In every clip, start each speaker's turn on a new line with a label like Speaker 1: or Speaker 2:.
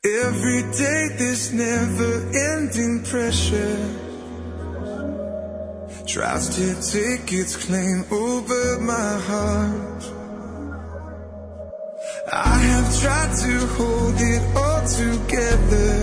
Speaker 1: Every day this never-ending pressure tries to take its claim over my heart. I have tried to hold it all together,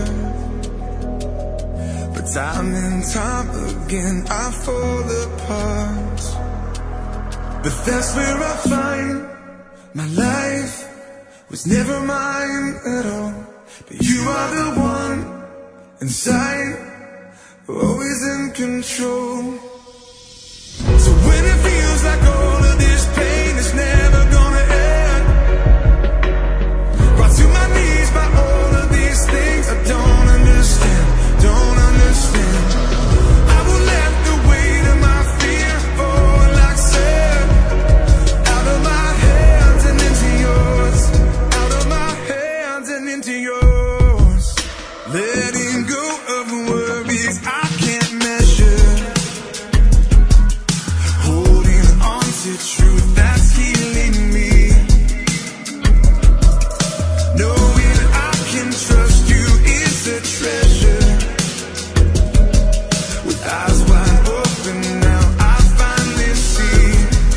Speaker 1: but time and time again I fall apart. But that's where I find my life was never mine at all. But you are the one inside, always in control. So when it feels like all of this pain is never gonna end, brought to my knees by all of these things I don't understand, don't understand. I will let the weight of my fear fall like sand out of my hands and into yours, out of my hands and into yours. Letting go of worries I can't measure, holding on to truth that's healing me, knowing I can trust you is a treasure. With eyes wide open now I finally see,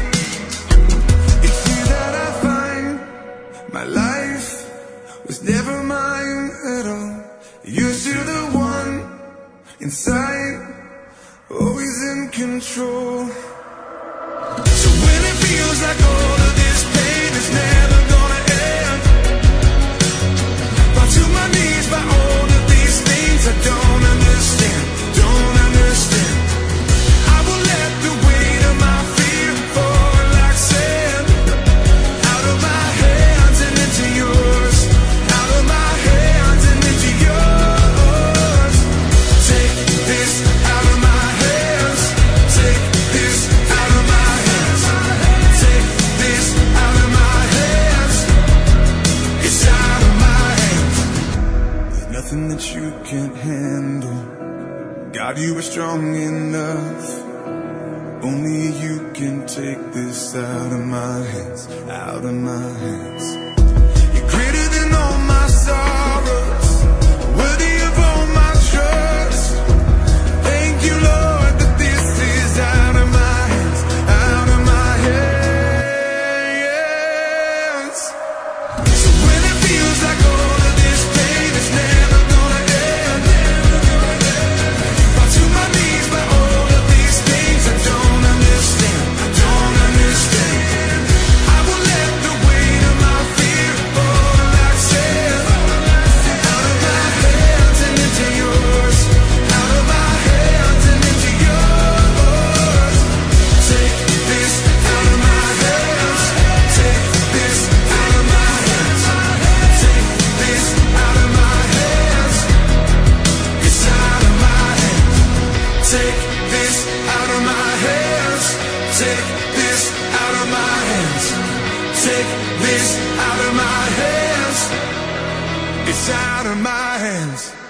Speaker 1: it's you that I find. My life was never mine at all. You're still the one inside, always in control. So when it feels like all of this pain is never gonna end, brought to my knees by all of these things I don't understand, don't understand. I will let the weight of my fear fall like sand out of my hands and into yours, out of my hands and into yours. Take this out of my hands, take this out of my hands, take this out of my hands, it's out of my hands. There's nothing that you can't handle, God, you are strong enough. Only you can take this out of my hands, out of my hands. You're greater than all my sorrows, worthy of all my trust. Thank you, Lord, that this is out of my hands, out of my hands. So when it feels like all of this pain is never gonna end, brought to my knees by all of these things I don't understand, I don't understand. I will let the weight of my fear fall like sand out of my hands and into yours, out of my hands and into yours. Take this out of my hands, take this out of my hands, take this out of my hands, it's out of my hands. Take this out of my hands, take this out of my hands, take this out of my hands, it's out of my hands.